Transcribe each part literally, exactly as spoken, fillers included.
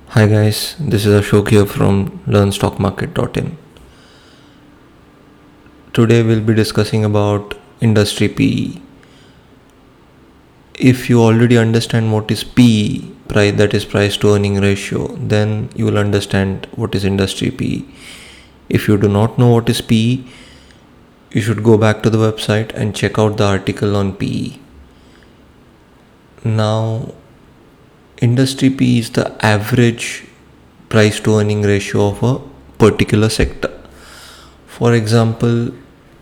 Hi guys, this is Ashok here from learn stock market dot in. Today we'll be discussing about industry P E. If you already understand what is P E, price that is price to earning ratio, then you will understand what is industry P E. If you do not know what is P E, you should go back to the website and check out the article on P E. Now, industry P E is the average price to earning ratio of a particular sector. For example,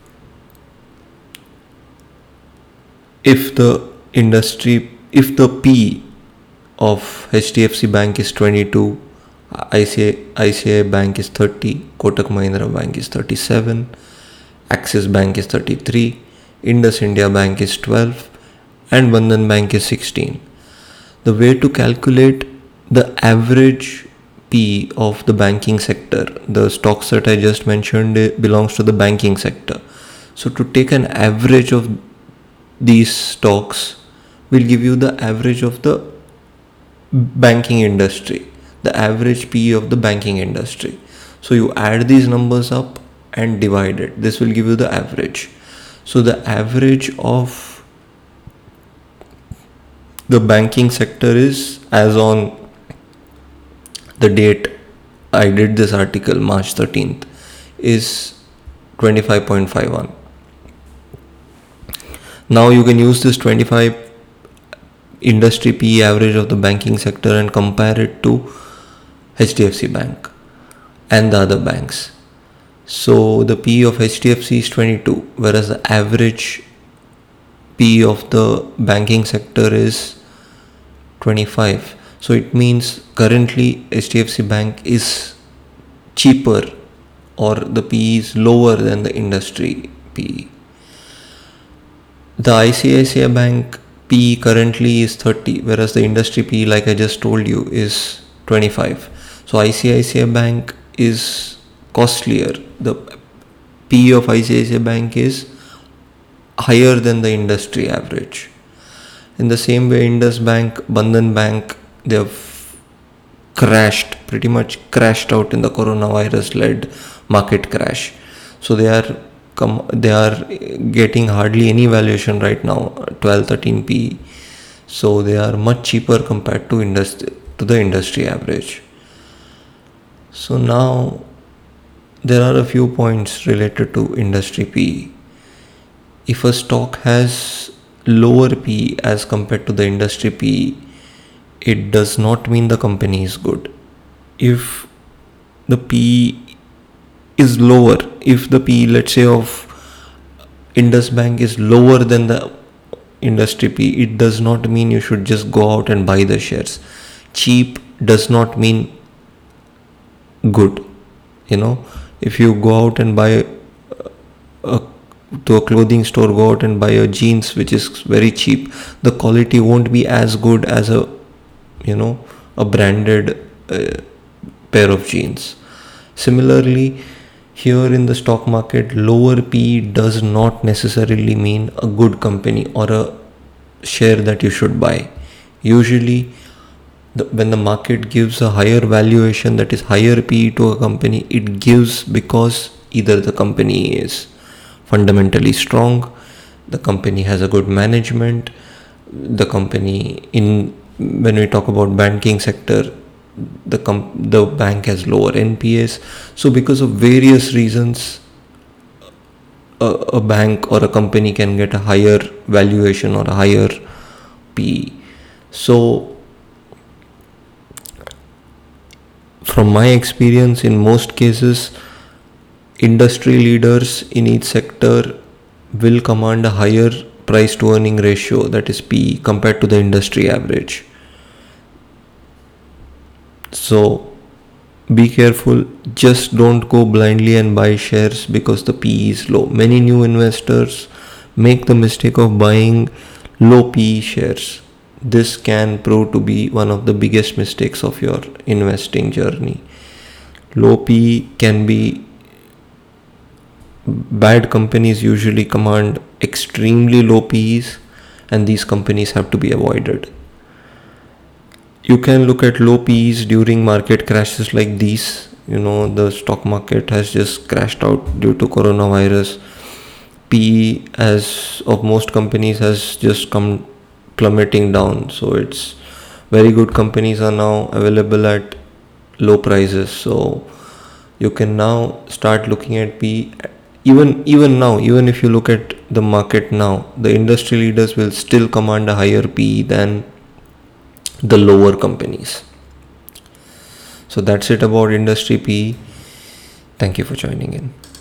if the industry, if the P of H D F C Bank is twenty-two, I C I C I Bank is thirty, Kotak Mahindra Bank is thirty-seven, Axis Bank is thirty-three, Indus India Bank is twelve, and Bandhan Bank is sixteen. The way to calculate the average P of the banking sector, the stocks that I just mentioned belongs to the banking sector. So to take an average of these stocks will give you the average of the banking industry, the average P E of the banking industry. So you add these numbers up and divide it. This will give you the average. So the average of the banking sector is, as on the date I did this article, March thirteenth, is twenty-five point five one. Now you can use this twenty-five industry P E average of the banking sector and compare it to H D F C Bank and the other banks. So the P E of H D F C is twenty-two, whereas the average P E of the banking sector is twenty-five. So it means currently H D F C Bank is cheaper, or the P E is lower than the industry P E. The I C I C I Bank P E currently is thirty, whereas the industry P E, like I just told you, is twenty-five. So I C I C I Bank is costlier. The P E of I C I C I Bank is higher than the industry average. In the same way, Indus Bank, Bandhan Bank, they have crashed, pretty much crashed out in the coronavirus led market crash. So they are come they are getting hardly any valuation right now, twelve thirteen P E. So they are much cheaper compared to industry to the industry average. So now there are a few points related to industry P E. If a stock has lower P E as compared to the industry P E, it does not mean the company is good. If the P E is lower, if the P E, let's say, of Indus Bank is lower than the industry P E, it does not mean you should just go out and buy the shares. Cheap does not mean good. You know, if you go out and buy a, to a clothing store, go out and buy a jeans which is very cheap, the quality won't be as good as a, you know, a branded uh, pair of jeans. Similarly, here in the stock market, lower P E does not necessarily mean a good company or a share that you should buy. Usually, the, when the market gives a higher valuation, that is higher P E to a company, it gives because either the company is fundamentally strong, the company has a good management, the company, in when we talk about banking sector, the com- the bank has lower N P S. So because of various reasons, a, a bank or a company can get a higher valuation or a higher P E. So from my experience, in most cases, industry leaders in each sector will command a higher price to earning ratio, that is P E, compared to the industry average. So be careful, just don't go blindly and buy shares because the P E is low. Many new investors make the mistake of buying low P E shares. This can prove to be one of the biggest mistakes of your investing journey. Low P E can be, bad companies usually command extremely low P Es, and these companies have to be avoided. You can look at low P Es during market crashes like these. You know, the stock market has just crashed out due to coronavirus. P E as of most companies has just come plummeting down. So it's very good companies are now available at low prices. So you can now start looking at P E. Even even now, even if you look at the market now, the industry leaders will still command a higher P E than the lower companies. So that's it about industry P E. Thank you for joining in.